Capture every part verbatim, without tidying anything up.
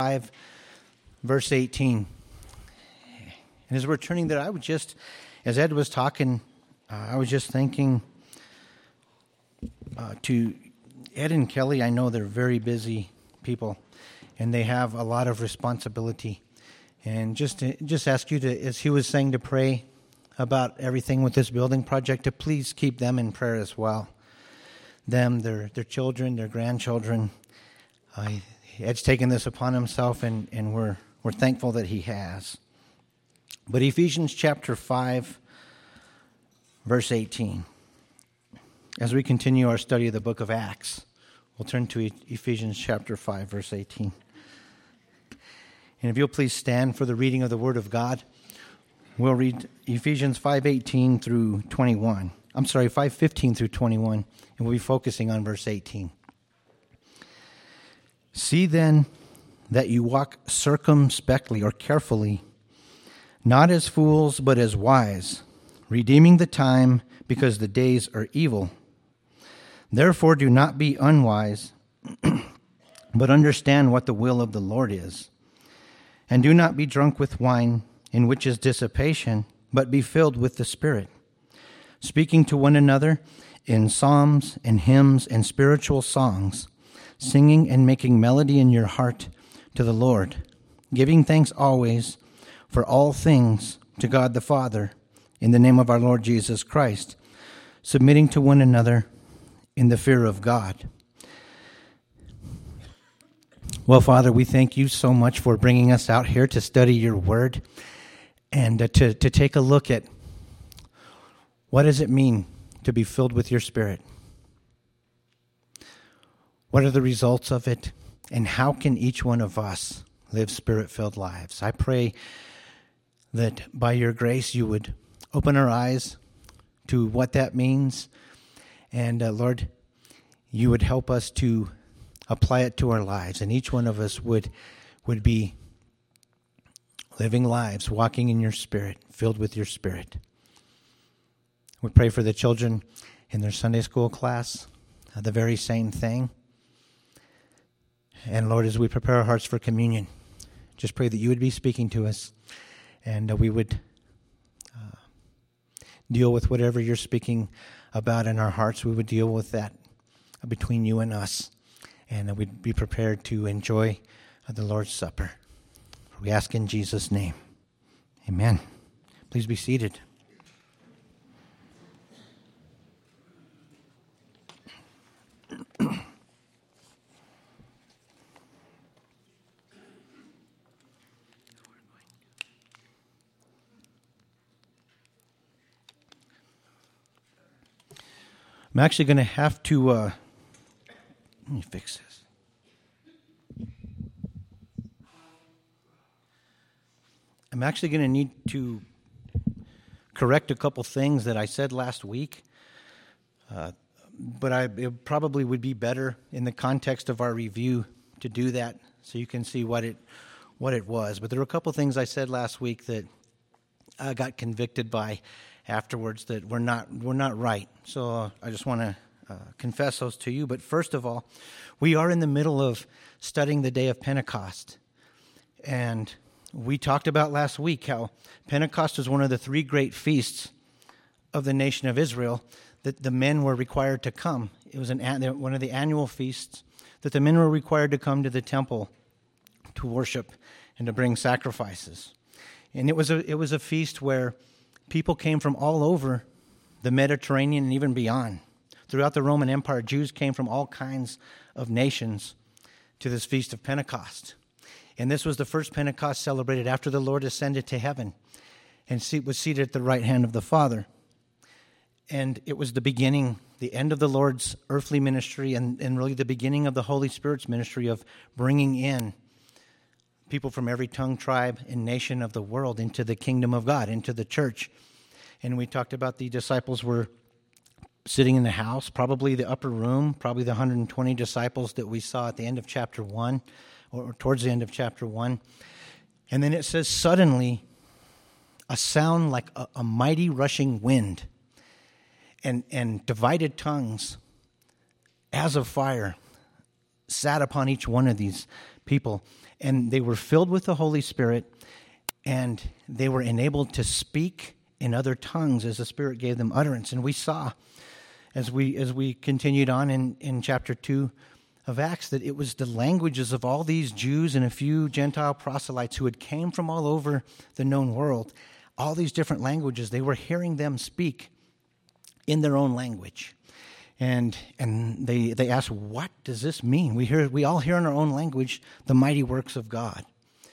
five, verse eighteen. And as we're turning there, I would just, as Ed was talking, uh, I was just thinking uh, to Ed and Kelly. I know they're very busy people, and they have a lot of responsibility. And just to, just ask you to, as he was saying, to pray about everything with this building project, to please keep them in prayer as well. Them, their their children, their grandchildren. Uh, Ed's taken this upon himself, and, and we're we're thankful that he has. But Ephesians chapter five, verse eighteen. As we continue our study of the book of Acts, we'll turn to Ephesians chapter five, verse eighteen. And if you'll please stand for the reading of the Word of God, we'll read Ephesians five eighteen through twenty-one. I'm sorry, five fifteen through twenty-one, and we'll be focusing on verse eighteen. See then that you walk circumspectly or carefully, not as fools but as wise, redeeming the time because the days are evil. Therefore do not be unwise, but understand what the will of the Lord is. And do not be drunk with wine, in which is dissipation, but be filled with the Spirit, speaking to one another in psalms and hymns and spiritual songs, singing and making melody in your heart to the Lord, giving thanks always for all things to God the Father, in the name of our Lord Jesus Christ, submitting to one another in the fear of God. Well, Father, we thank you so much for bringing us out here to study your word and uh, to, to take a look at what does it mean to be filled with your Spirit. What are the results of it, and how can each one of us live Spirit-filled lives? I pray that by your grace you would open our eyes to what that means, and uh, Lord, you would help us to apply it to our lives, and each one of us would would be living lives, walking in your Spirit, filled with your Spirit. We pray for the children in their Sunday school class, uh, the very same thing. And Lord, as we prepare our hearts for communion, just pray that you would be speaking to us, and uh, we would uh, deal with whatever you're speaking about in our hearts. We would deal with that between you and us, and uh, we'd be prepared to enjoy uh, the Lord's Supper. We ask in Jesus' name. Amen. Please be seated. I'm actually going to have to, uh, let me fix this. I'm actually going to need to correct a couple things that I said last week, uh, but I, it probably would be better in the context of our review to do that so you can see what it what it was. But there were a couple things I said last week that I got convicted by afterwards that were not were not right. So uh, I just want to uh, confess those to you. But first of all, we are in the middle of studying the day of Pentecost. And we talked about last week how Pentecost was one of the three great feasts of the nation of Israel that the men were required to come. It was an one of the annual feasts that the men were required to come to the temple to worship and to bring sacrifices. And it was a it was a feast where people came from all over the Mediterranean and even beyond. Throughout the Roman Empire, Jews came from all kinds of nations to this Feast of Pentecost. And this was the first Pentecost celebrated after the Lord ascended to heaven and was seated at the right hand of the Father. And it was the beginning, the end of the Lord's earthly ministry, and, and really the beginning of the Holy Spirit's ministry of bringing in people from every tongue, tribe, and nation of the world into the kingdom of God, into the church. And we talked about the disciples were sitting in the house, probably the upper room, probably the one hundred twenty disciples that we saw at the end of chapter one, or towards the end of chapter one. And then it says, suddenly, a sound like a, a mighty rushing wind and, and divided tongues as of fire sat upon each one of these people. And they were filled with the Holy Spirit, and they were enabled to speak in other tongues as the Spirit gave them utterance. And we saw, as we as we continued on in, in chapter two of Acts, that it was the languages of all these Jews and a few Gentile proselytes who had came from all over the known world, all these different languages. They were hearing them speak in their own language. And and they, they asked, what does this mean? We hear we all hear in our own language the mighty works of God.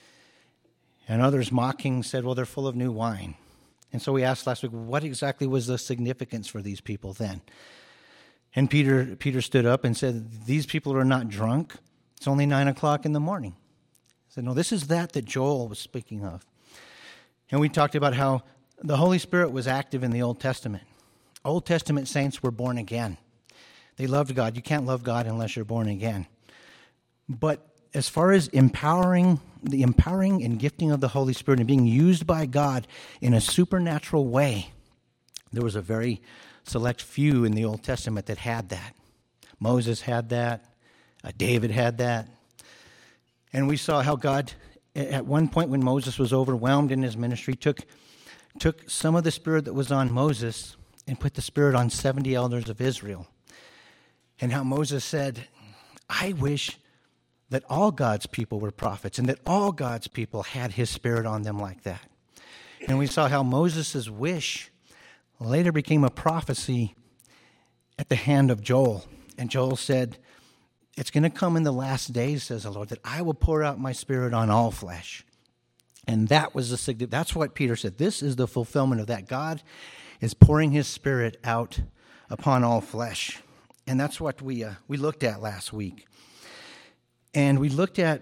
And others mocking said, well, they're full of new wine. And so we asked last week, what exactly was the significance for these people then? And Peter Peter stood up and said, these people are not drunk. It's only nine o'clock in the morning. He said, no, this is that that Joel was speaking of. And we talked about how the Holy Spirit was active in the Old Testament. Old Testament saints were born again. They loved God. You can't love God unless you're born again. But as far as empowering, the empowering and gifting of the Holy Spirit and being used by God in a supernatural way, there was a very select few in the Old Testament that had that. Moses had that. Uh, David had that. And we saw how God, at one point when Moses was overwhelmed in his ministry, took, took some of the Spirit that was on Moses and put the Spirit on seventy elders of Israel. And how Moses said, I wish that all God's people were prophets and that all God's people had his Spirit on them like that. And we saw how Moses' wish later became a prophecy at the hand of Joel. And Joel said, it's going to come in the last days, says the Lord, that I will pour out my Spirit on all flesh. And that was the significance. That's what Peter said. This is the fulfillment of that. God is pouring his Spirit out upon all flesh. And that's what we uh, we looked at last week. And we looked at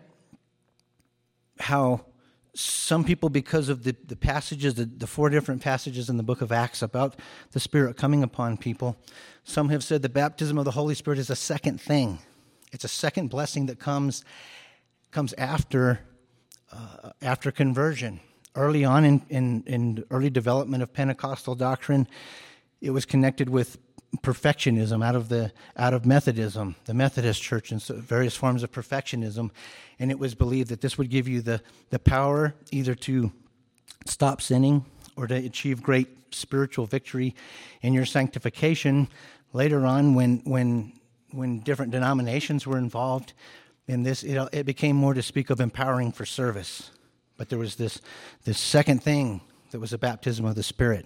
how some people, because of the, the passages, the, the four different passages in the book of Acts about the Spirit coming upon people, some have said the baptism of the Holy Spirit is a second thing. It's a second blessing that comes, comes after, uh, after conversion. Early on in, in, in early development of Pentecostal doctrine, it was connected with perfectionism out of the out of Methodism, the Methodist Church, and so various forms of perfectionism, and it was believed that this would give you the the power either to stop sinning or to achieve great spiritual victory in your sanctification. Later on, when when when different denominations were involved in this, it, it became more to speak of empowering for service. But there was this this second thing that was the baptism of the Spirit.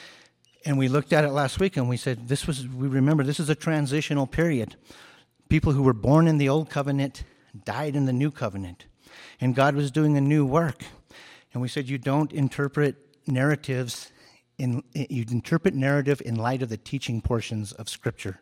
And we looked at it last week, and we said this was, we remember, this is a transitional period. People who were born in the old covenant died in the new covenant. And God was doing a new work. And we said you don't interpret narratives, in you interpret narrative in light of the teaching portions of Scripture.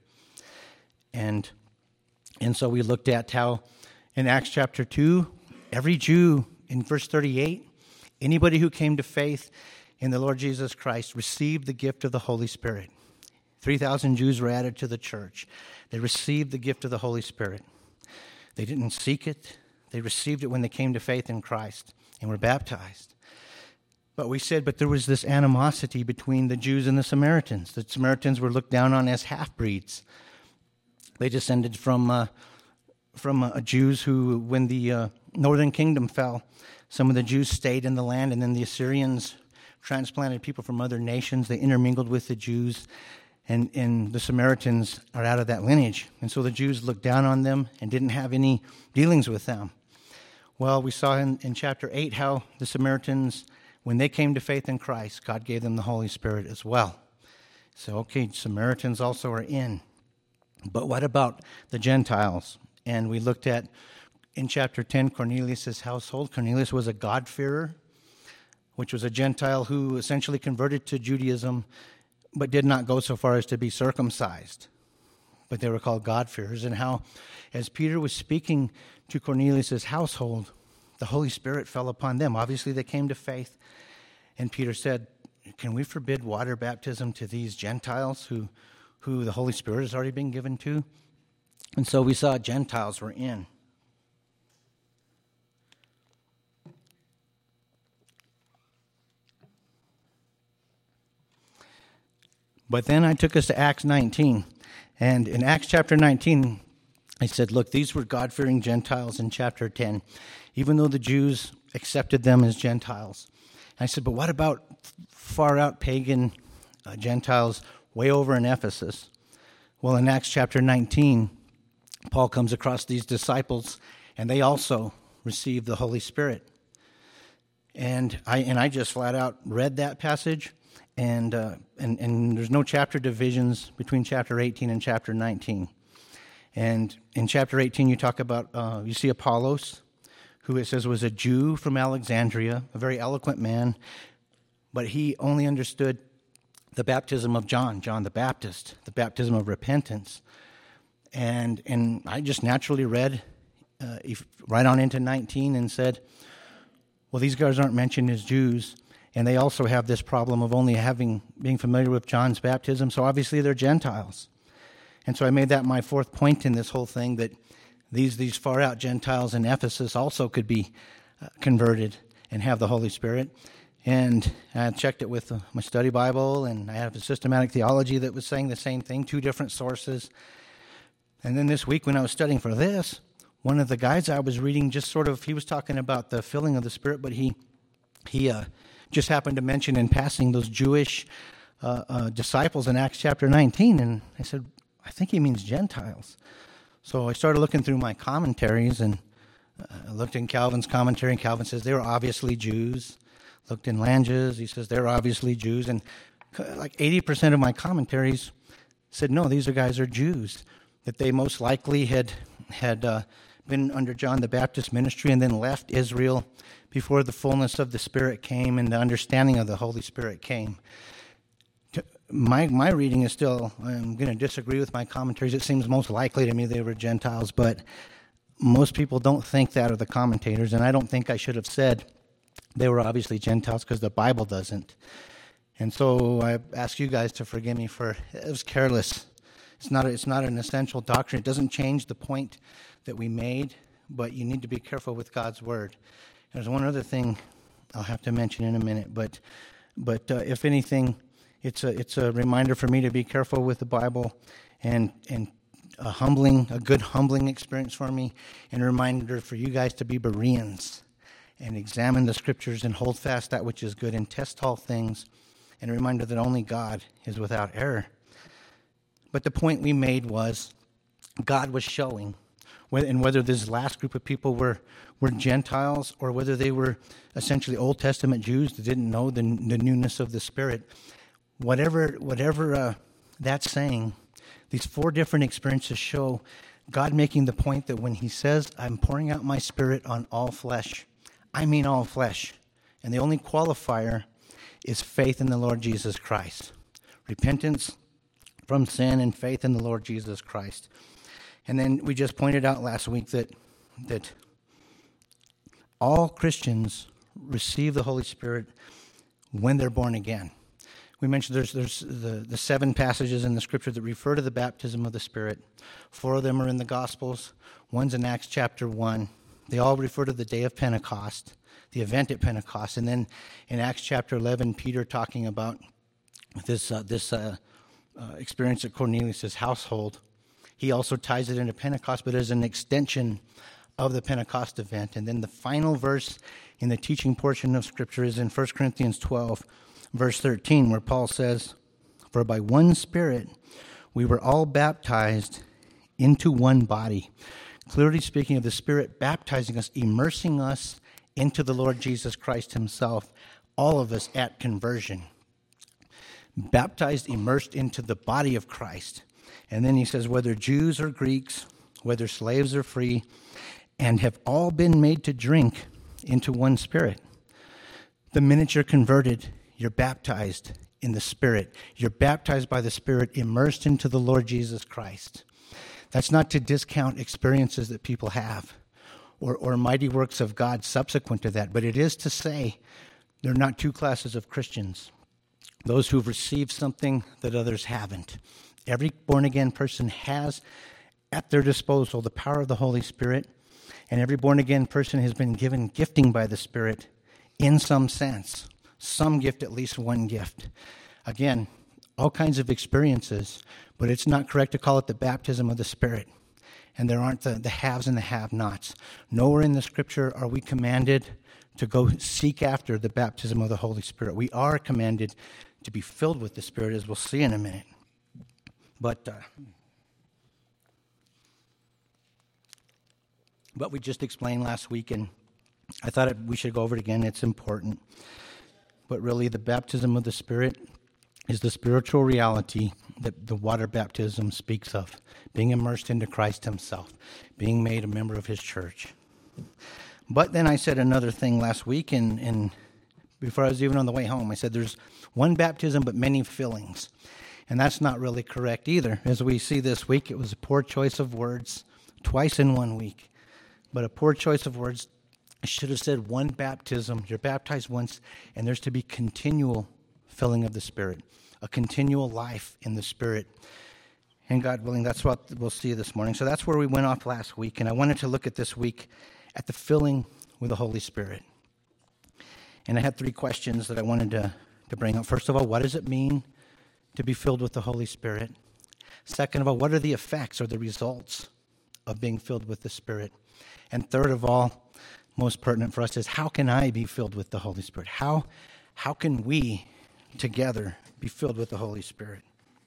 And, and so we looked at how in Acts chapter two, every Jew, in verse thirty-eight, anybody who came to faith in the Lord Jesus Christ received the gift of the Holy Spirit. three thousand Jews were added to the church. They received the gift of the Holy Spirit. They didn't seek it. They received it when they came to faith in Christ and were baptized. But we said, but there was this animosity between the Jews and the Samaritans. The Samaritans were looked down on as half-breeds. They descended from uh, from uh, Jews who, when the uh, northern kingdom fell, some of the Jews stayed in the land, and then the Assyrians transplanted people from other nations. They intermingled with the Jews, and, and the Samaritans are out of that lineage. And so the Jews looked down on them and didn't have any dealings with them. Well, we saw in, in chapter eight how the Samaritans, when they came to faith in Christ, God gave them the Holy Spirit as well. So, okay, Samaritans also are in. But what about the Gentiles? And we looked at, in chapter ten, Cornelius' household. Cornelius was a God-fearer, which was a Gentile who essentially converted to Judaism, but did not go so far as to be circumcised. But they were called God-fearers. And how, as Peter was speaking to Cornelius' household, the Holy Spirit fell upon them. Obviously, they came to faith. And Peter said, can we forbid water baptism to these Gentiles who, who the Holy Spirit has already been given to? And so we saw Gentiles were in. But then I took us to Acts nineteen. And in Acts chapter nineteen, I said, look, these were God-fearing Gentiles in chapter ten, even though the Jews accepted them as Gentiles. I said, but what about far-out pagan uh, Gentiles way over in Ephesus? Well, in Acts chapter nineteen, Paul comes across these disciples, and they also received the Holy Spirit. And I and I just flat out read that passage, and uh, and and there's no chapter divisions between chapter eighteen and chapter nineteen. And in chapter eighteen, you talk about, uh, you see Apollos, who it says was a Jew from Alexandria, a very eloquent man, but he only understood the baptism of John, John the Baptist, the baptism of repentance. And and I just naturally read uh, right on into nineteen and said, well, these guys aren't mentioned as Jews, and they also have this problem of only having being familiar with John's baptism, so obviously they're Gentiles. And so I made that my fourth point in this whole thing, that these these far-out Gentiles in Ephesus also could be uh, converted and have the Holy Spirit. And I checked it with uh, my study Bible, and I have a systematic theology that was saying the same thing, two different sources. And then this week when I was studying for this, one of the guys I was reading just sort of, he was talking about the filling of the Spirit, but he he uh, just happened to mention in passing those Jewish uh, uh, disciples in Acts chapter nineteen. And I said, I think he means Gentiles. So I started looking through my commentaries, and uh, I looked in Calvin's commentary, and Calvin says they were obviously Jews. Looked in Lange's, he says they're obviously Jews. And like eighty percent of my commentaries said, no, these are guys are Jews, that they most likely had had uh, been under John the Baptist ministry and then left Israel before the fullness of the Spirit came and the understanding of the Holy Spirit came. My my reading is still, I'm going to disagree with my commentaries. It seems most likely to me they were Gentiles, but most people don't think that, or the commentators, and I don't think I should have said they were obviously Gentiles because the Bible doesn't. And so I ask you guys to forgive me for, it was careless. It's not, a, it's not an essential doctrine. It doesn't change the point that we made, but you need to be careful with God's Word. There's one other thing I'll have to mention in a minute, but but uh, if anything, It's a it's a reminder for me to be careful with the Bible, and and a humbling, a good humbling experience for me, and a reminder for you guys to be Bereans and examine the Scriptures and hold fast that which is good and test all things, and a reminder that only God is without error. But the point we made was God was showing, and whether this last group of people were were Gentiles or whether they were essentially Old Testament Jews that didn't know the, the newness of the Spirit. Whatever whatever uh, that's saying, these four different experiences show God making the point that when he says, I'm pouring out my Spirit on all flesh, I mean all flesh. And the only qualifier is faith in the Lord Jesus Christ. Repentance from sin and faith in the Lord Jesus Christ. And then we just pointed out last week that that all Christians receive the Holy Spirit when they're born again. We mentioned there's there's the, the seven passages in the Scripture that refer to the baptism of the Spirit. Four of them are in the Gospels. One's in Acts chapter one. They all refer to the day of Pentecost, the event at Pentecost. And then in Acts chapter eleven, Peter talking about this uh, this uh, uh, experience at Cornelius' household. He also ties it into Pentecost, but as an extension of the Pentecost event. And then the final verse in the teaching portion of Scripture is in First Corinthians twelve, verse thirteen, where Paul says, for by one Spirit we were all baptized into one body. Clearly speaking of the Spirit baptizing us, immersing us into the Lord Jesus Christ himself, all of us at conversion. Baptized, immersed into the body of Christ. And then he says, whether Jews or Greeks, whether slaves or free, and have all been made to drink into one Spirit. The minute you're converted, you're baptized in the Spirit. You're baptized by the Spirit, immersed into the Lord Jesus Christ. That's not to discount experiences that people have or, or mighty works of God subsequent to that, but it is to say there are not two classes of Christians. Those who've received something that others haven't. Every born-again person has at their disposal the power of the Holy Spirit, and every born-again person has been given gifting by the Spirit in some sense. Some gift, at least one gift. Again, all kinds of experiences, but it's not correct to call it the baptism of the Spirit. and there aren't the, the haves and the have-nots. Nowhere in the Scripture are we commanded to go seek after the baptism of the Holy Spirit. We are commanded to be filled with the Spirit, as we'll see in a minute. But, uh, but we just explained last week, and I thought it, we should go over it again. It's important. But really, the baptism of the Spirit is the spiritual reality that the water baptism speaks of, being immersed into Christ himself, being made a member of his church. But then I said another thing last week, and, and before I was even on the way home, I said there's one baptism but many fillings. And that's not really correct either. As we see this week, it was a poor choice of words twice in one week. But a poor choice of words. I should have said one baptism. You're baptized once, and there's to be continual filling of the Spirit, a continual life in the Spirit. And God willing, that's what we'll see this morning. So that's where we went off last week, and I wanted to look at this week at the filling with the Holy Spirit. And I had three questions that I wanted to, to bring up. First of all, what does it mean to be filled with the Holy Spirit? Second of all, what are the effects or the results of being filled with the Spirit? And third of all, most pertinent for us is, how can I be filled with the Holy Spirit? How, how can we together be filled with the Holy Spirit?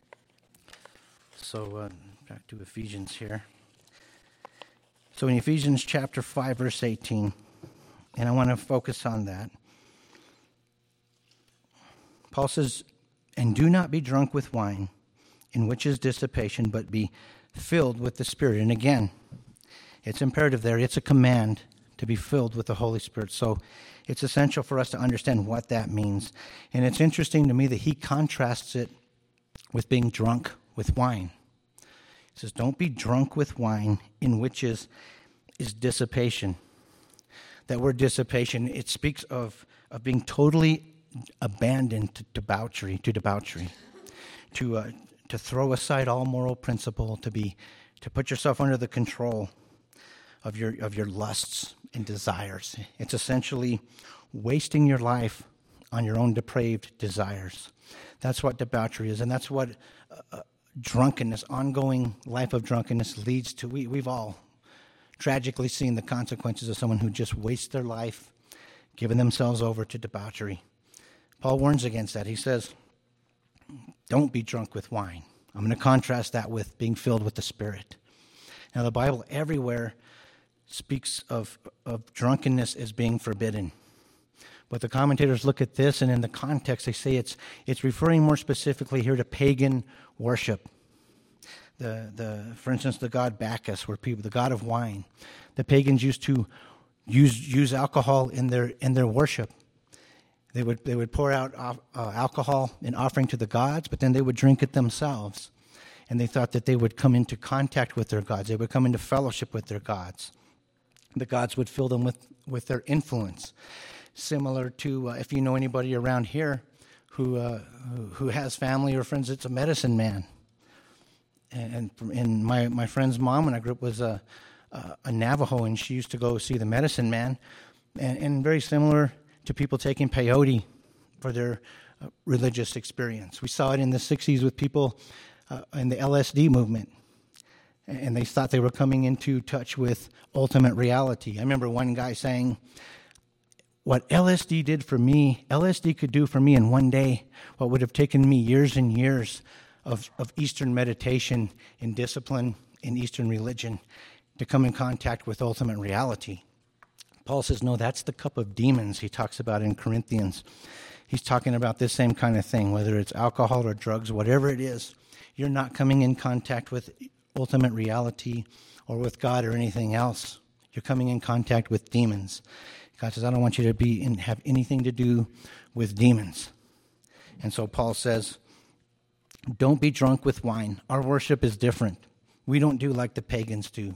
So uh, back to Ephesians here. So in Ephesians chapter five, verse eighteen, and I want to focus on that. Paul says, "And do not be drunk with wine, in which is dissipation, but be filled with the Spirit." And again, it's imperative there. It's a command to be filled with the Holy Spirit. So it's essential for us to understand what that means. And it's interesting to me that he contrasts it with being drunk with wine. He says, don't be drunk with wine, in which is, is dissipation. That word dissipation, it speaks of, of being totally abandoned to debauchery, to debauchery, to uh, to throw aside all moral principle, to be to put yourself under the control of your of your lusts and desires. It's essentially wasting your life on your own depraved desires. That's what debauchery is, and that's what uh, drunkenness, ongoing life of drunkenness leads to. We, we've all tragically seen the consequences of someone who just wastes their life, giving themselves over to debauchery. Paul warns against that. He says, don't be drunk with wine. I'm going to contrast that with being filled with the Spirit. Now, the Bible everywhere speaks of, of drunkenness as being forbidden. But the commentators look at this, and in the context, they say it's it's referring more specifically here to pagan worship. The the for instance, the god Bacchus, where people, the god of wine, the pagans used to use use alcohol in their in their worship. They would they would pour out uh, alcohol in offering to the gods, but then they would drink it themselves, and they thought that they would come into contact with their gods. They would come into fellowship with their gods. The gods would fill them with, with their influence. Similar to, uh, if you know anybody around here who uh, who has family or friends, it's a medicine man. And, and my, my friend's mom when I grew up was a, a, a Navajo, and she used to go see the medicine man. And, and very similar to people taking peyote for their uh, religious experience. We saw it in the sixties with people uh, in the L S D movement. And they thought they were coming into touch with ultimate reality. I remember one guy saying, what L S D did for me, L S D could do for me in one day what would have taken me years and years of, of Eastern meditation and discipline in Eastern religion to come in contact with ultimate reality. Paul says, no, that's the cup of demons he talks about in Corinthians. He's talking about this same kind of thing, whether it's alcohol or drugs, whatever it is. You're not coming in contact with ultimate reality or with God or anything else. You're coming in contact with demons. God says, I don't want you to be and have anything to do with demons. And so Paul says, don't be drunk with wine. Our worship is different. We don't do like the pagans do.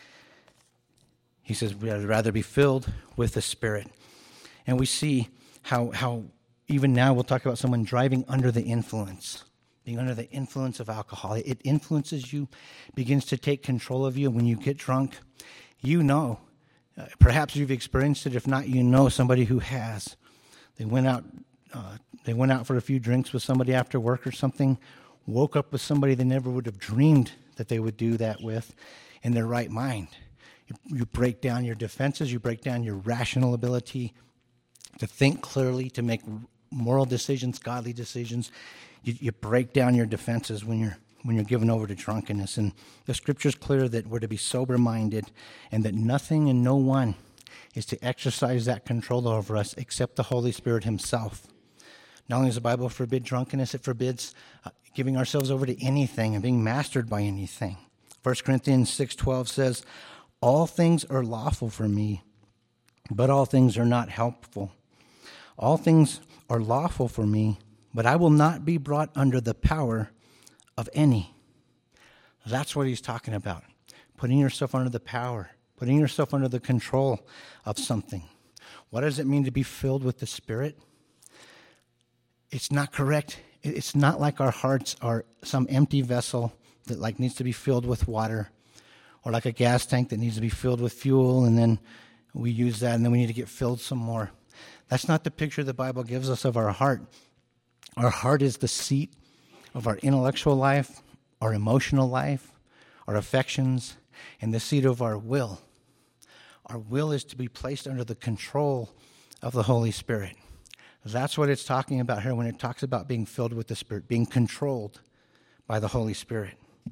He says, we'd rather be filled with the Spirit. And we see how, how even now we'll talk about someone driving under the influence. Being under the influence of alcohol. It influences you, begins to take control of you. When you get drunk, you know, uh, perhaps you've experienced it. If not, you know somebody who has. They went out uh, they went out for a few drinks with somebody after work or something, woke up with somebody they never would have dreamed that they would do that with, in their right mind. You, you break down your defenses, you break down your rational ability to think clearly, to make moral decisions, godly decisions. You, you break down your defenses when you're when you're given over to drunkenness. And the scripture's clear that we're to be sober-minded and that nothing and no one is to exercise that control over us except the Holy Spirit himself. Not only does the Bible forbid drunkenness, it forbids uh, giving ourselves over to anything and being mastered by anything. First Corinthians six twelve says, all things are lawful for me, but all things are not helpful. All things are lawful for me, but I will not be brought under the power of any. That's what he's talking about. Putting yourself under the power, putting yourself under the control of something. What does it mean to be filled with the Spirit? It's not correct. It's not like our hearts are some empty vessel that like needs to be filled with water, or like a gas tank that needs to be filled with fuel, and then we use that and then we need to get filled some more. That's not the picture the Bible gives us of our heart. Our heart is the seat of our intellectual life, our emotional life, our affections, and the seat of our will. Our will is to be placed under the control of the Holy Spirit. That's what it's talking about here when it talks about being filled with the Spirit, being controlled by the Holy Spirit.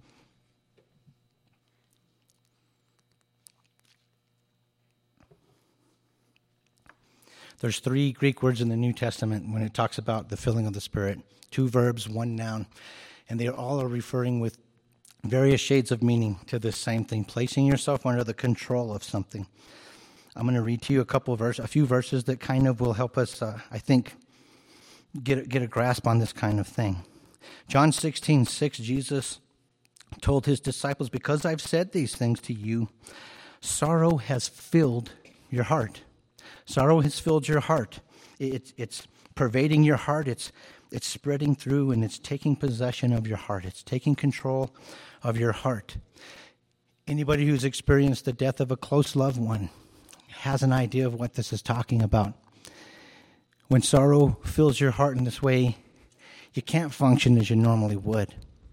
There's three Greek words in the New Testament when it talks about the filling of the Spirit. Two verbs, one noun. And they all are referring with various shades of meaning to this same thing, placing yourself under the control of something. I'm going to read to you a couple of verses, a few verses that kind of will help us, uh, I think, get, get a grasp on this kind of thing. John sixteen six, Jesus told his disciples, because I've said these things to you, sorrow has filled your heart. Sorrow has filled your heart. It's, it's pervading your heart. It's, it's spreading through, and it's taking possession of your heart. It's taking control of your heart. Anybody who's experienced the death of a close loved one has an idea of what this is talking about. When sorrow fills your heart in this way, you can't function as you normally would.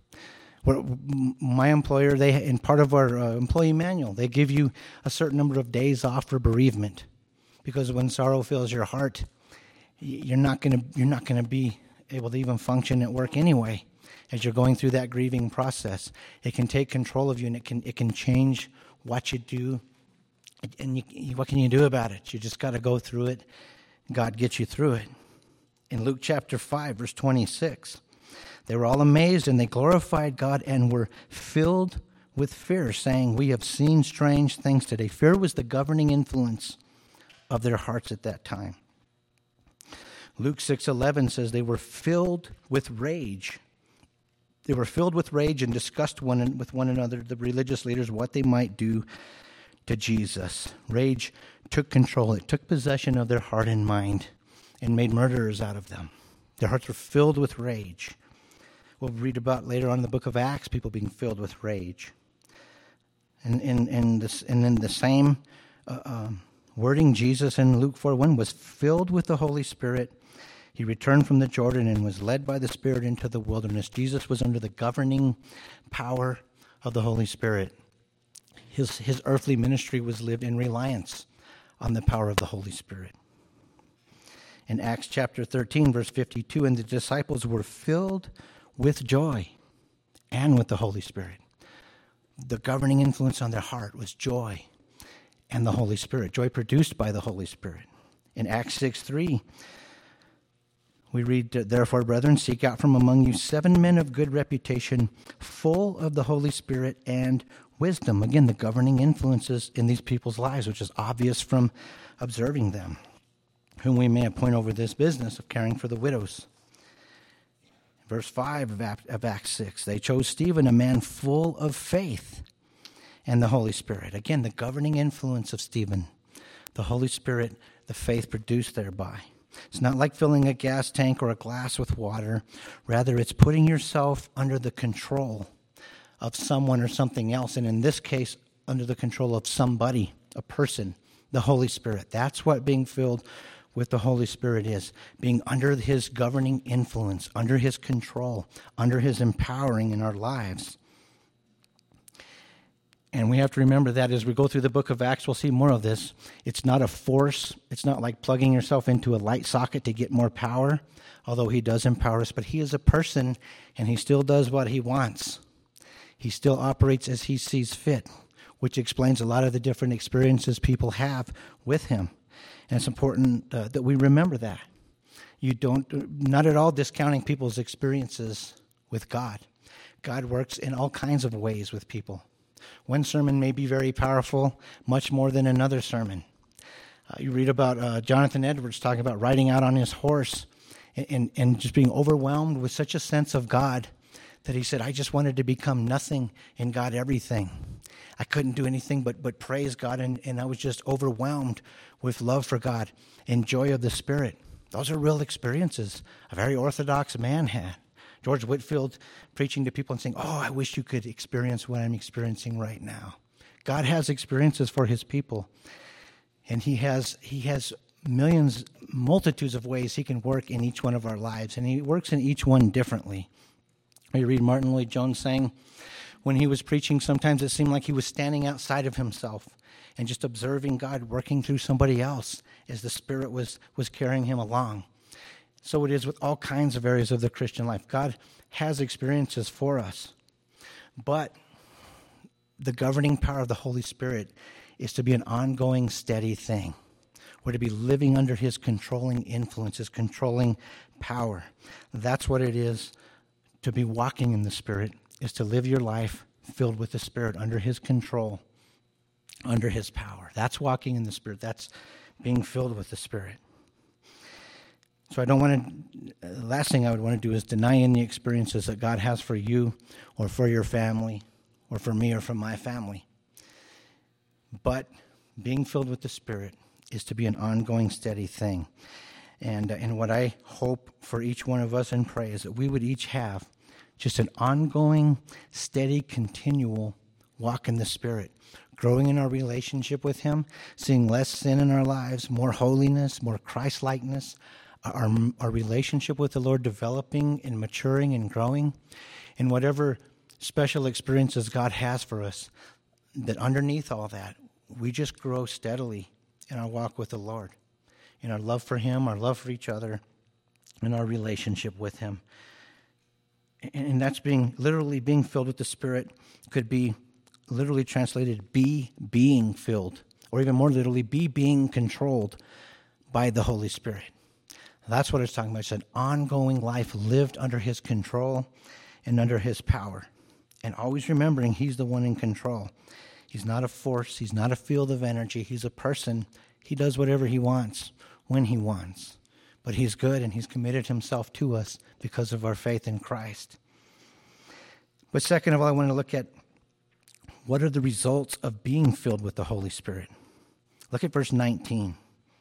My employer, they in part of our uh, employee manual, they give you a certain number of days off for bereavement. Because when sorrow fills your heart, you're not going to you're not going to be able to even function at work anyway. As you're going through that grieving process, it can take control of you, and it can it can change what you do. And you, what can you do about it? You just got to go through it. God gets you through it. In Luke chapter five, verse twenty-six, they were all amazed and they glorified God and were filled with fear, saying, "We have seen strange things today." Fear was the governing influence of their hearts at that time. Luke six eleven says they were filled with rage. They were filled with rage and discussed one with one another, the religious leaders, what they might do to Jesus. Rage took control. It took possession of their heart and mind and made murderers out of them. Their hearts were filled with rage. We'll read about later on in the book of Acts, people being filled with rage. And, and, and, this, and then the same uh, um, wording, Jesus in Luke four one was filled with the Holy Spirit. He returned from the Jordan and was led by the Spirit into the wilderness. Jesus was under the governing power of the Holy Spirit. His, his earthly ministry was lived in reliance on the power of the Holy Spirit. In Acts chapter thirteen, verse fifty-two, and the disciples were filled with joy and with the Holy Spirit. The governing influence on their heart was joy and the Holy Spirit, joy produced by the Holy Spirit. In Acts six three, we read, "Therefore, brethren, seek out from among you seven men of good reputation, full of the Holy Spirit and wisdom." Again, the governing influences in these people's lives, which is obvious from observing them, whom we may appoint over this business of caring for the widows. Verse five of Acts six, they chose Stephen, a man full of faith and the Holy Spirit. Again, the governing influence of Stephen, the Holy Spirit, the faith produced thereby. It's not like filling a gas tank or a glass with water. Rather, it's putting yourself under the control of someone or something else, and in this case, under the control of somebody, a person, the Holy Spirit. That's what being filled with the Holy Spirit is, being under his governing influence, under his control, under his empowering in our lives. And we have to remember that as we go through the book of Acts, we'll see more of this. It's not a force. It's not like plugging yourself into a light socket to get more power, although he does empower us. But he is a person, and he still does what he wants. He still operates as he sees fit, which explains a lot of the different experiences people have with him. And it's important uh, that we remember that. You don't, not at all discounting people's experiences with God. God works in all kinds of ways with people. One sermon may be very powerful, much more than another sermon. Uh, you read about uh, Jonathan Edwards talking about riding out on his horse and, and, and just being overwhelmed with such a sense of God that he said, I just wanted to become nothing and God everything. I couldn't do anything but, but praise God, and, and I was just overwhelmed with love for God and joy of the Spirit. Those are real experiences a very orthodox man had. George Whitefield preaching to people and saying, oh, I wish you could experience what I'm experiencing right now. God has experiences for his people, and he has he has millions, multitudes of ways he can work in each one of our lives, and he works in each one differently. You read Martin Lloyd-Jones saying, when he was preaching, sometimes it seemed like he was standing outside of himself and just observing God working through somebody else as the Spirit was, was carrying him along. So it is with all kinds of areas of the Christian life. God has experiences for us. But the governing power of the Holy Spirit is to be an ongoing, steady thing. We're to be living under his controlling influence, his controlling power. That's what it is to be walking in the Spirit, is to live your life filled with the Spirit, under his control, under his power. That's walking in the Spirit. That's being filled with the Spirit. So I don't want to, the last thing I would want to do is deny any experiences that God has for you or for your family or for me or for my family. But being filled with the Spirit is to be an ongoing, steady thing. And, uh, and what I hope for each one of us and pray is that we would each have just an ongoing, steady, continual walk in the Spirit, growing in our relationship with him, seeing less sin in our lives, more holiness, more Christ-likeness, our, our relationship with the Lord developing and maturing and growing, and whatever special experiences God has for us, that underneath all that, we just grow steadily in our walk with the Lord, in our love for him, our love for each other, and our relationship with him. And that's being, literally being filled with the Spirit could be literally translated, be being filled, or even more literally, be being controlled by the Holy Spirit. That's what it's talking about. It's an ongoing life lived under his control and under his power. And always remembering he's the one in control. He's not a force. He's not a field of energy. He's a person. He does whatever he wants, when he wants. But he's good, and he's committed himself to us because of our faith in Christ. But second of all, I want to look at what are the results of being filled with the Holy Spirit. Look at verse nineteen.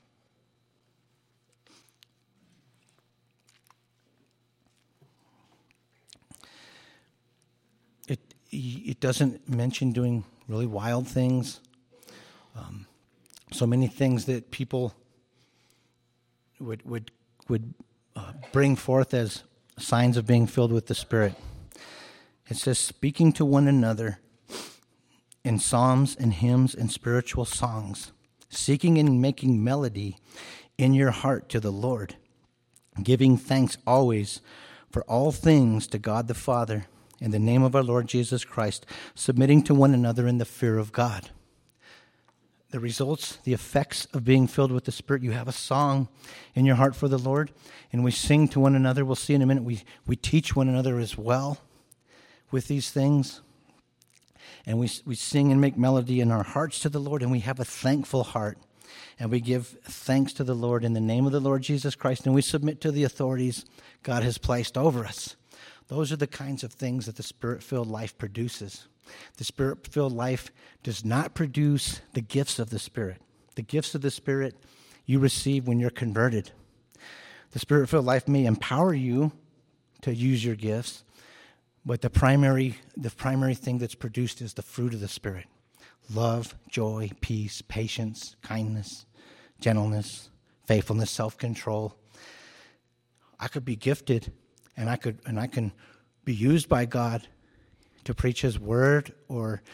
It, it doesn't mention doing really wild things. Um, so many things that people would would would uh, bring forth as signs of being filled with the Spirit. It says, speaking to one another in psalms and hymns and spiritual songs, seeking and making melody in your heart to the Lord, giving thanks always for all things to God the Father in the name of our Lord Jesus Christ, submitting to one another in the fear of God. The results, the effects of being filled with the Spirit, you have a song in your heart for the Lord, and we sing to one another. We'll see in a minute. We, we teach one another as well with these things. And we, we sing and make melody in our hearts to the Lord, and we have a thankful heart. And we give thanks to the Lord in the name of the Lord Jesus Christ, and we submit to the authorities God has placed over us. Those are the kinds of things that the Spirit-filled life produces. The Spirit-filled life does not produce the gifts of the Spirit. The gifts of the Spirit you receive when you're converted. The Spirit-filled life may empower you to use your gifts, but the primary, the primary thing that's produced is the fruit of the Spirit. Love, joy, peace, patience, kindness, gentleness, faithfulness, self-control. I could be gifted, and I could, and I can be used by God to preach his word or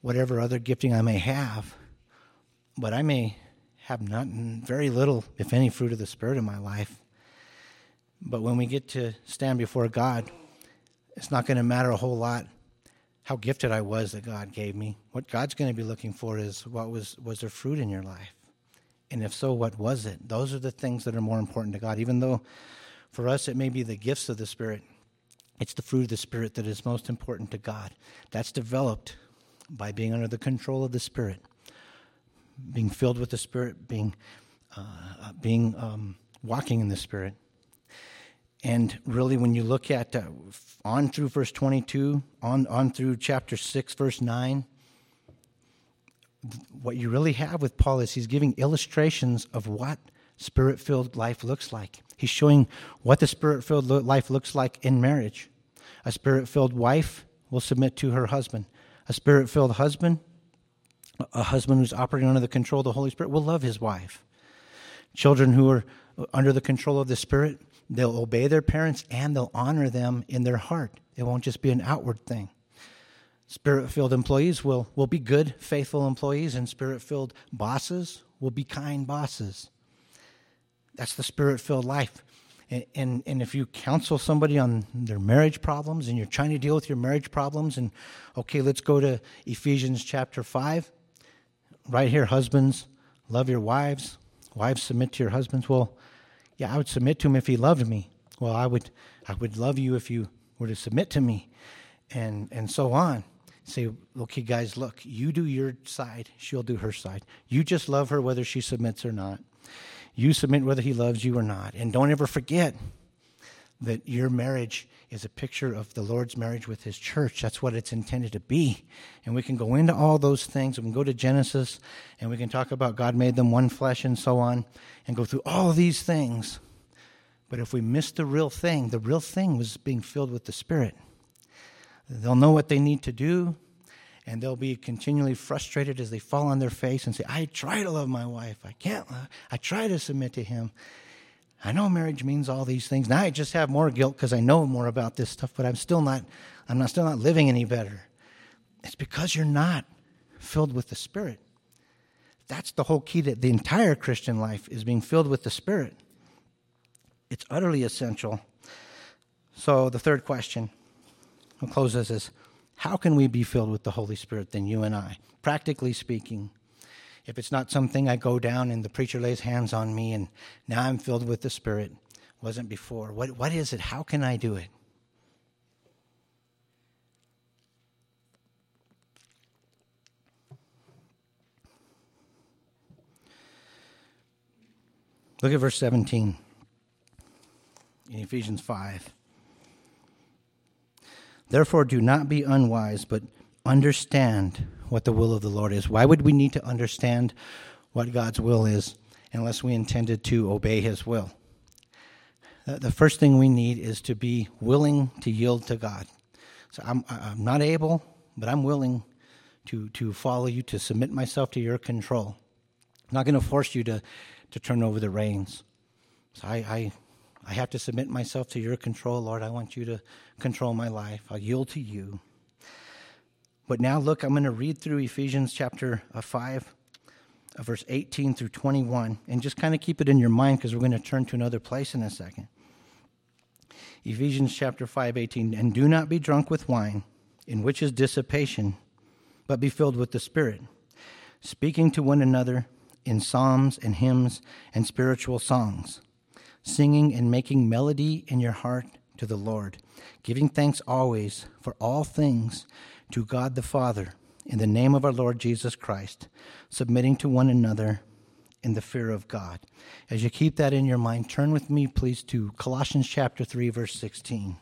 whatever other gifting I may have, but I may have not very little, if any, fruit of the Spirit in my life. But when we get to stand before God, it's not going to matter a whole lot how gifted I was that God gave me. What God's going to be looking for is, what was, was there fruit in your life? And if so, what was it? Those are the things that are more important to God. Even though for us it may be the gifts of the Spirit, it's the fruit of the Spirit that is most important to God. That's developed by being under the control of the Spirit, being filled with the Spirit, being uh, being um, walking in the Spirit. And really, when you look at uh, on through verse twenty-two, on, on through chapter six, verse nine, what you really have with Paul is he's giving illustrations of what Spirit-filled life looks like. He's showing what the Spirit-filled life looks like in marriage. A Spirit-filled wife will submit to her husband. A Spirit-filled husband, a husband who's operating under the control of the Holy Spirit, will love his wife. Children who are under the control of the Spirit, they'll obey their parents and they'll honor them in their heart. It won't just be an outward thing. Spirit-filled employees will, will be good, faithful employees, and Spirit-filled bosses will be kind bosses. That's the Spirit-filled life. And, and, and if you counsel somebody on their marriage problems and you're trying to deal with your marriage problems, and okay, let's go to Ephesians chapter five. Right here, husbands, love your wives. Wives, submit to your husbands. Well, yeah, I would submit to him if he loved me. Well, I would I would love you if you were to submit to me, and and so on. Say, okay, guys, look, you do your side, she'll do her side. You just love her whether she submits or not. You submit whether he loves you or not. And don't ever forget that your marriage is a picture of the Lord's marriage with his church. That's what it's intended to be. And we can go into all those things. We can go to Genesis, and we can talk about God made them one flesh and so on, and go through all of these things. But if we miss the real thing, the real thing was being filled with the Spirit. They'll know what they need to do, and they'll be continually frustrated as they fall on their face and say, I try to love my wife. I can't love. I try to submit to him. I know marriage means all these things. Now I just have more guilt because I know more about this stuff, but I'm still not, I'm not still not living any better. It's because you're not filled with the Spirit. That's the whole key to the entire Christian life, is being filled with the Spirit. It's utterly essential. So the third question, I'll close this, is how can we be filled with the Holy Spirit then, you and I? Practically speaking, if it's not something I go down and the preacher lays hands on me and now I'm filled with the Spirit, wasn't before. What What is it? How can I do it? Look at verse seventeen in Ephesians five. Therefore, do not be unwise, but understand what the will of the Lord is. Why would we need to understand what God's will is unless we intended to obey his will? The first thing we need is to be willing to yield to God. So I'm, I'm not able, but I'm willing to, to follow you, to submit myself to your control. I'm not going to force you to, to turn over the reins. So I, I I have to submit myself to your control, Lord. I want you to control my life. I'll yield to you. But now look, I'm going to read through Ephesians chapter five, verse eighteen through twenty-one, and just kind of keep it in your mind because we're going to turn to another place in a second. Ephesians chapter five, eighteen, and do not be drunk with wine, in which is dissipation, but be filled with the Spirit, speaking to one another in psalms and hymns and spiritual songs, singing and making melody in your heart to the Lord, giving thanks always for all things to God the Father in the name of our Lord Jesus Christ, submitting to one another in the fear of God. As you keep that in your mind, turn with me, please, to Colossians chapter three, verse sixteen.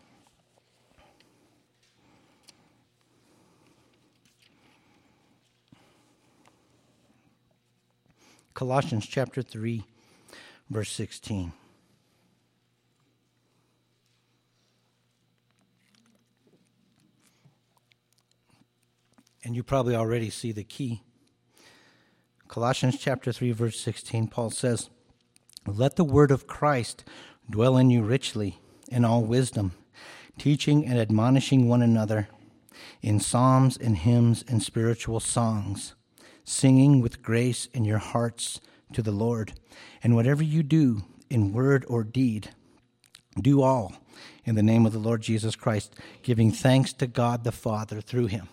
Colossians chapter three, verse sixteen. And you probably already see the key. Colossians chapter three, verse sixteen, Paul says, let the word of Christ dwell in you richly in all wisdom, teaching and admonishing one another in psalms and hymns and spiritual songs, singing with grace in your hearts to the Lord. And whatever you do in word or deed, do all in the name of the Lord Jesus Christ, giving thanks to God the Father through him.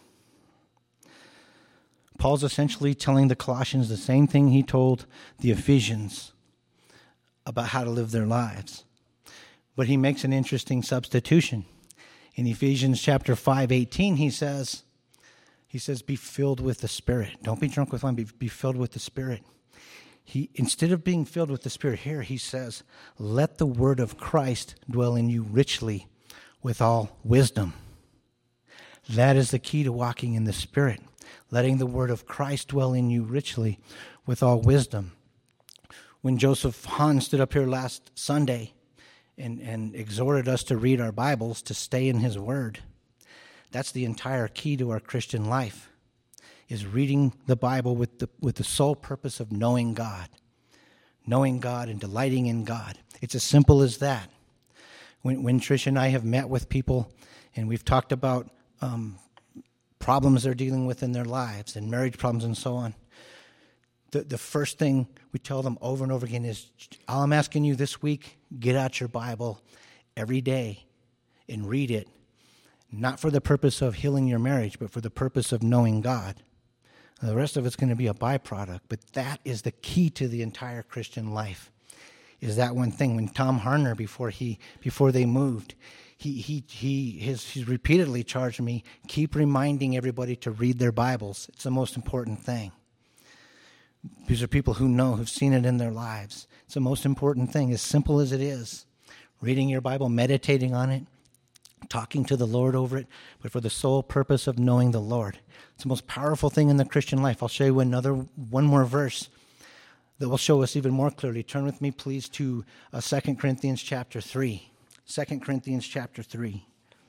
Paul's essentially telling the Colossians the same thing he told the Ephesians about how to live their lives. But he makes an interesting substitution. In Ephesians chapter five eighteen, he says, he says, be filled with the Spirit. Don't be drunk with wine, be, be filled with the Spirit. He, instead of being filled with the Spirit here, he says, let the word of Christ dwell in you richly with all wisdom. That is the key to walking in the Spirit, letting the word of Christ dwell in you richly with all wisdom. When Joseph Hahn stood up here last Sunday and, and exhorted us to read our Bibles, to stay in his word, that's the entire key to our Christian life, is reading the Bible with the with the sole purpose of knowing God. Knowing God and delighting in God. It's as simple as that. When, when Trish and I have met with people and we've talked about um, problems they're dealing with in their lives and marriage problems and so on, the, the first thing we tell them over and over again is, all I'm asking you this week, get out your Bible every day and read it, not for the purpose of healing your marriage, but for the purpose of knowing God. The rest of it's going to be a byproduct, but that is the key to the entire Christian life, is that one thing. When Tom Harner, before he before they moved, he he he his he's repeatedly charged me, keep reminding everybody to read their Bibles. It's the most important thing. These are people who know, who've seen it in their lives. It's the most important thing, as simple as it is. Reading your Bible, meditating on it, talking to the Lord over it, but for the sole purpose of knowing the Lord. It's the most powerful thing in the Christian life. I'll show you another, one more verse that will show us even more clearly. Turn with me, please, to uh, Second Corinthians chapter three. Second Corinthians chapter three.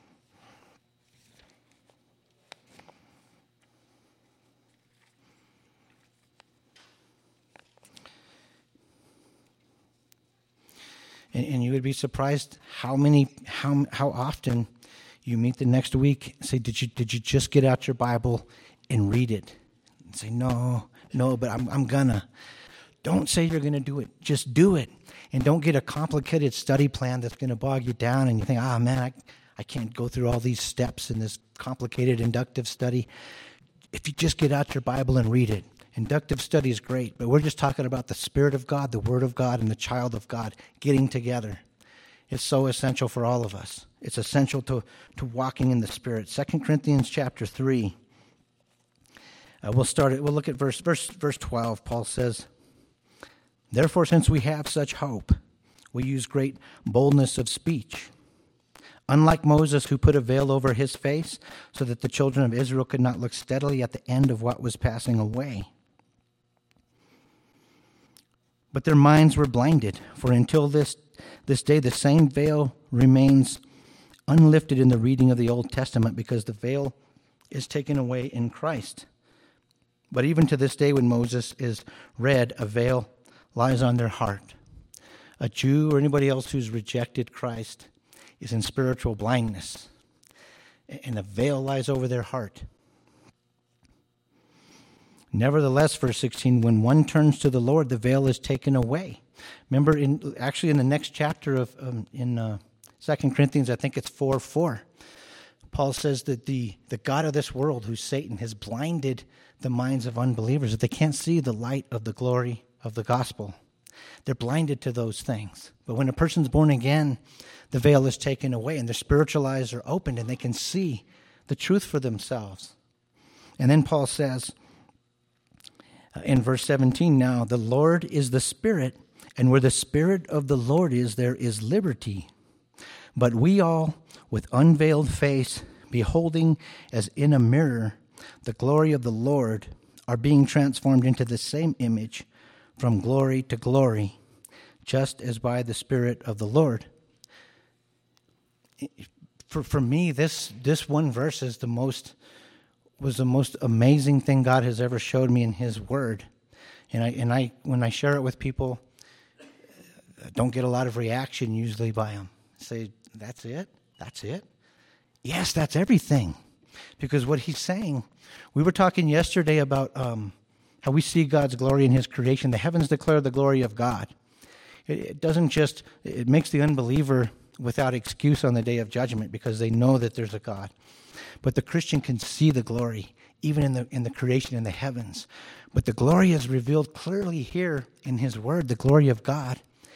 And, and you would be surprised how many, how how often you meet the next week and say, did you did you just get out your Bible and read it? And say, no, no, but I'm I'm gonna. Don't say you're gonna do it. Just do it. And don't get a complicated study plan that's gonna bog you down and you think, ah, man, I, I can't go through all these steps in this complicated inductive study. If you just get out your Bible and read it. Inductive study is great, but we're just talking about the Spirit of God, the Word of God, and the child of God getting together. It's so essential for all of us. It's essential to, to walking in the Spirit. Second Corinthians chapter three. Uh, we'll start it. We'll look at verse verse verse twelve. Paul says, therefore, since we have such hope, we use great boldness of speech. Unlike Moses, who put a veil over his face so that the children of Israel could not look steadily at the end of what was passing away. But their minds were blinded, for until this, this day the same veil remains unlifted in the reading of the Old Testament, because the veil is taken away in Christ. But even to this day when Moses is read, a veil lies on their heart. A Jew or anybody else who's rejected Christ is in spiritual blindness, and a veil lies over their heart. Nevertheless, verse sixteen, when one turns to the Lord, the veil is taken away. Remember, in actually in the next chapter of um, in uh, Second Corinthians, I think it's four four, Paul says that the, the God of this world, who's Satan, has blinded the minds of unbelievers, that they can't see the light of the glory of the gospel. They're blinded to those things. But when a person's born again, the veil is taken away and their spiritual eyes are opened and they can see the truth for themselves. And then Paul says uh, in verse seventeen, now the Lord is the Spirit, and where the Spirit of the Lord is, there is liberty. But we all, with unveiled face, beholding as in a mirror the glory of the Lord, are being transformed into the same image from glory to glory, just as by the Spirit of the Lord. For for me, this this one verse is the most was the most amazing thing God has ever showed me in His Word, and I and I when I share it with people, I don't get a lot of reaction usually by them. I say, "That's it? That's it? Yes, that's everything." Because what he's saying, we were talking yesterday about um, how we see God's glory in his creation. The heavens declare the glory of God. It, it doesn't just, it makes the unbeliever without excuse on the day of judgment because they know that there's a God. But the Christian can see the glory, even in the in the creation in the heavens. But the glory is revealed clearly here in his word, the glory of God,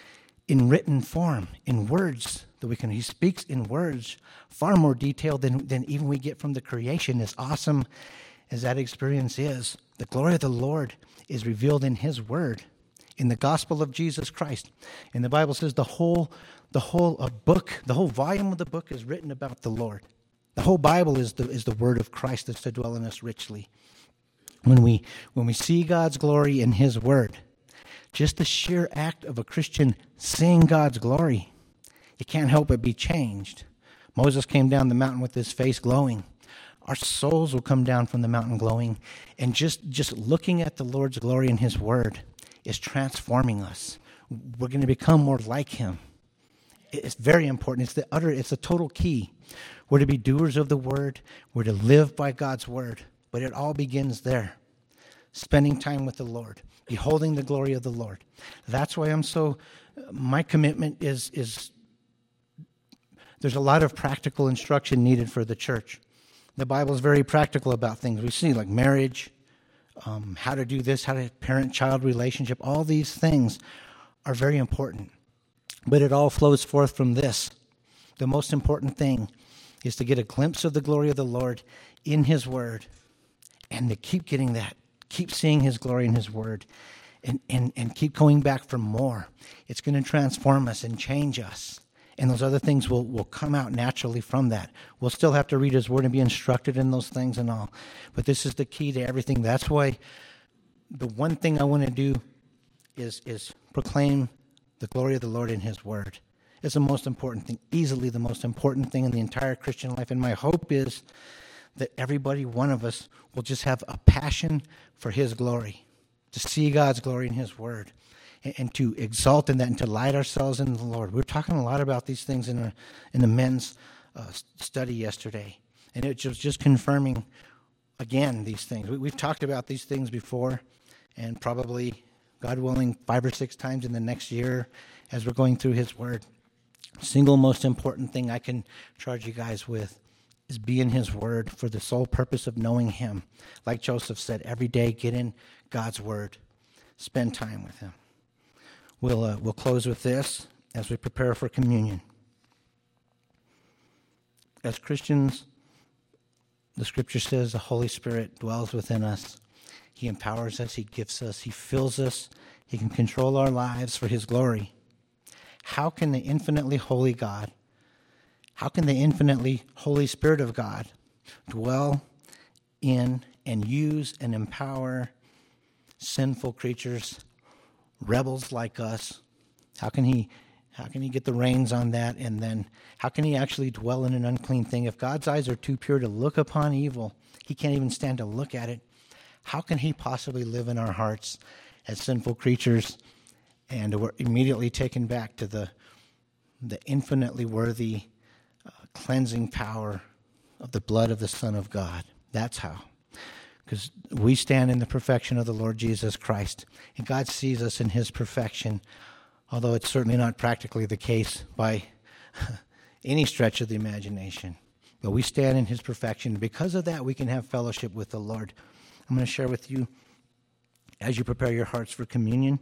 in written form, in words that we can, he speaks in words far more detailed than, than even we get from the creation. As awesome as that experience is, the glory of the Lord is revealed in his word, in the gospel of Jesus Christ. And the Bible says the whole, the whole uh, book, the whole volume of the book is written about the Lord. The whole Bible is the, is the word of Christ that's to dwell in us richly. When we, when we see God's glory in his word, just the sheer act of a Christian seeing God's glory, it can't help but be changed. Moses came down the mountain with his face glowing. Our souls will come down from the mountain glowing. And just, just looking at the Lord's glory in his word is transforming us. We're going to become more like him. It's very important. It's the utter, it's the total key. We're to be doers of the word. We're to live by God's word. But it all begins there. Spending time with the Lord. Beholding the glory of the Lord. That's why I'm so, my commitment is, is there's a lot of practical instruction needed for the church. The Bible is very practical about things. We see like marriage, um, how to do this, how to parent-child relationship. All these things are very important. But it all flows forth from this. The most important thing is to get a glimpse of the glory of the Lord in his word and to keep getting that. Keep seeing his glory in his word and, and, and keep going back for more. It's going to transform us and change us. And those other things will, will come out naturally from that. We'll still have to read his word and be instructed in those things and all. But this is the key to everything. That's why the one thing I want to do is, is proclaim the glory of the Lord in his word. It's the most important thing, easily the most important thing in the entire Christian life. And my hope is that everybody, one of us, will just have a passion for his glory, to see God's glory in his word, and, and to exalt in that and to light ourselves in the Lord. We were talking a lot about these things in, a, in the men's uh, study yesterday, and it was just confirming, again, these things. We, we've talked about these things before, and probably, God willing, five or six times in the next year as we're going through his word. Single most important thing I can charge you guys with is be in his word for the sole purpose of knowing him. Like Joseph said, every day get in God's word. Spend time with him. We'll, uh, we'll close with this as we prepare for communion. As Christians, the scripture says the Holy Spirit dwells within us. He empowers us, he gifts us, he fills us, he can control our lives for his glory. How can the infinitely holy God, how can the infinitely Holy Spirit of God dwell in and use and empower sinful creatures, rebels like us? How can he how can he get the reins on that? And then how can he actually dwell in an unclean thing? If God's eyes are too pure to look upon evil, he can't even stand to look at it. How can he possibly live in our hearts as sinful creatures? And we're immediately taken back to the, the infinitely worthy uh, cleansing power of the blood of the Son of God. That's how. Because we stand in the perfection of the Lord Jesus Christ. And God sees us in his perfection, although it's certainly not practically the case by any stretch of the imagination. But we stand in his perfection. Because of that, we can have fellowship with the Lord. I'm going to share with you, as you prepare your hearts for communion,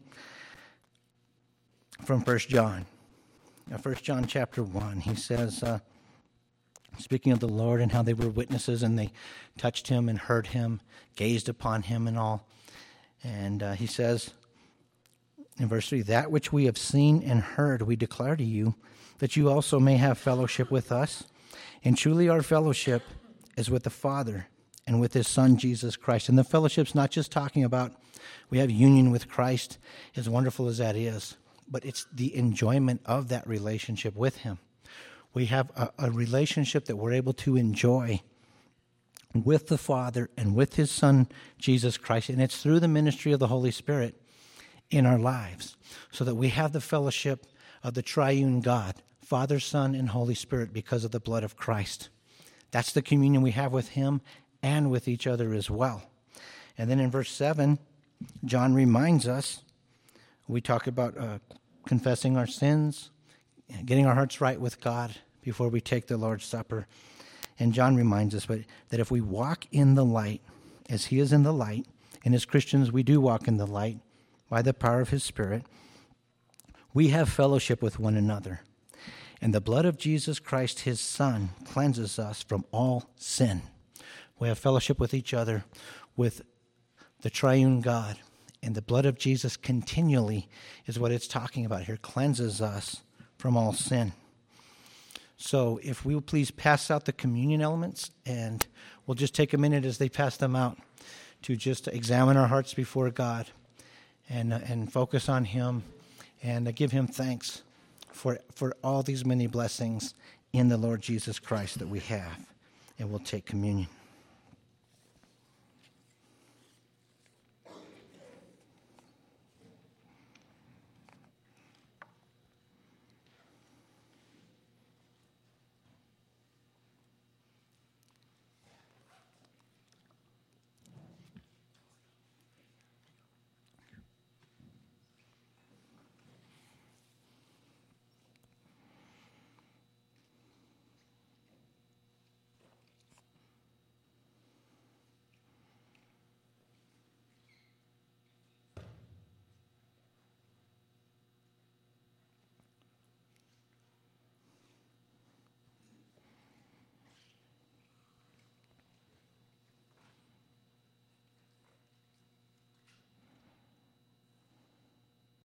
from First John. Now, First John chapter one, he says, uh, speaking of the Lord and how they were witnesses and they touched him and heard him, gazed upon him and all. And uh, he says in verse three, that which we have seen and heard we declare to you, that you also may have fellowship with us. And truly our fellowship is with the Father and with his Son, Jesus Christ. And the fellowship's not just talking about we have union with Christ, as wonderful as that is, but it's the enjoyment of that relationship with him. We have a, a relationship that we're able to enjoy with the Father and with his Son, Jesus Christ. And it's through the ministry of the Holy Spirit in our lives, so that we have the fellowship of the triune God, Father, Son, and Holy Spirit, because of the blood of Christ. That's the communion we have with him and with each other as well. And then in verse seven, John reminds us, we talk about uh, confessing our sins, getting our hearts right with God before we take the Lord's Supper. And John reminds us that if we walk in the light, as he is in the light, and as Christians we do walk in the light by the power of his Spirit, we have fellowship with one another. And the blood of Jesus Christ, his Son, cleanses us from all sin. We have fellowship with each other, with the triune God. And the blood of Jesus continually is what it's talking about here, cleanses us from all sin. So if we will please pass out the communion elements, and we'll just take a minute as they pass them out to just examine our hearts before God and uh, and focus on him and uh, give him thanks for for all these many blessings in the Lord Jesus Christ that we have. And we'll take communion.